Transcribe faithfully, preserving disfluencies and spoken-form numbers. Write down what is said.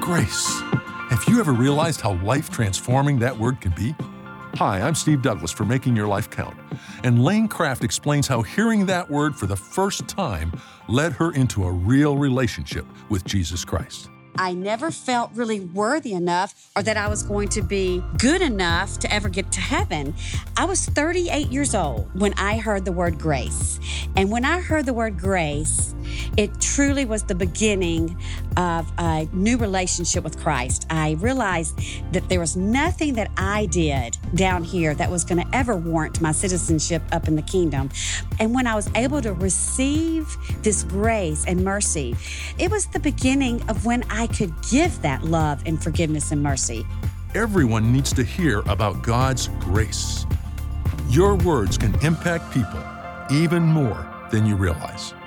Grace. Have you ever realized how life-transforming that word can be? Hi, I'm Steve Douglas for Making Your Life Count, and Lane Craft explains how hearing that word for the first time led her into a real relationship with Jesus Christ. I never felt really worthy enough or that I was going to be good enough to ever get to heaven. I was thirty-eight years old when I heard the word grace. And when I heard the word grace, it truly was the beginning of a new relationship with Christ. I realized that there was nothing that I did down here that was going to ever warrant my citizenship up in the kingdom. And when I was able to receive this grace and mercy, it was the beginning of when I could give that love and forgiveness and mercy. Everyone needs to hear about God's grace. Your words can impact people even more than you realize.